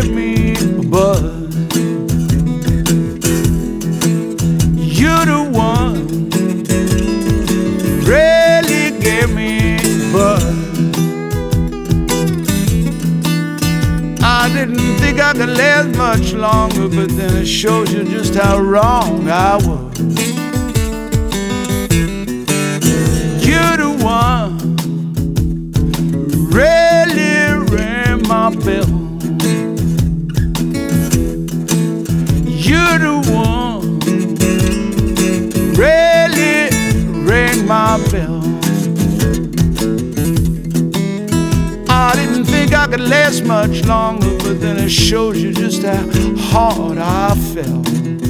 gave me a buzz. You're the one really gave me a buzz. I didn't think I could last much longer, but then it shows you just how wrong I was. You're the one who really rang my bell. You're the one who really rang my bell. I didn't think I could last much longer, but then it shows you just how hard I felt.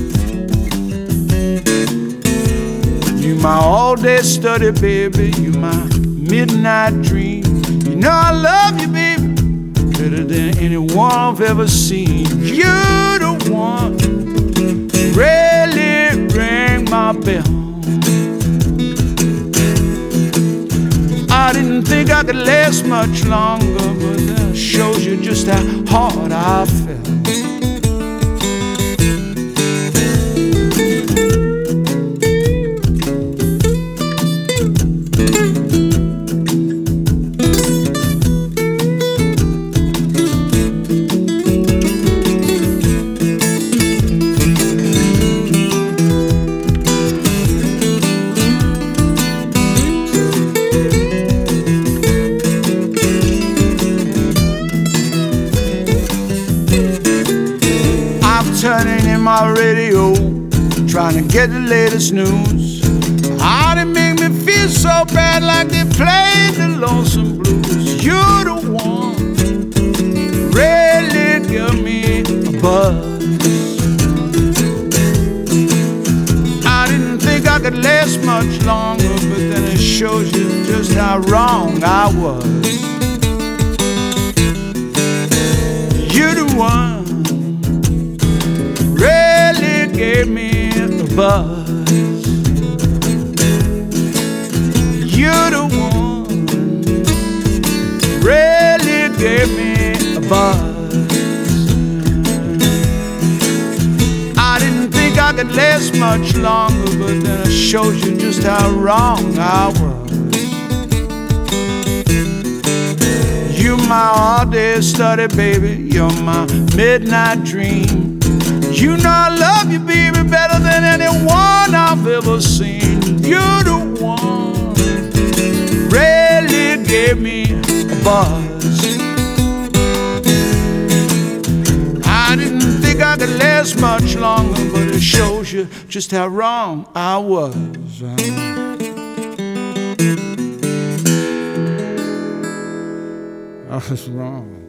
You my all-day study, baby. You my midnight dream. You know I love you, baby, better than anyone I've ever seen. You're the one who really rang my bell. I didn't think I could last much longer, but that shows you just how hard I felt. Turning in my radio, trying to get the latest news. How they make me feel so bad, like they played the lonesome blues. You're the one really give me a buzz. I didn't think I could last much longer, but then it shows you just how wrong I was. You're the one really gave me a buzz. You're the one really gave me a buzz. I didn't think I could last much longer, but then it shows you just how wrong I was. You're my all-day study, baby. You're my midnight dream. You know I love you, baby, better than anyone I've ever seen. You're the one really gave me a buzz. I didn't think I could last much longer, but it shows you just how wrong I was. I was wrong.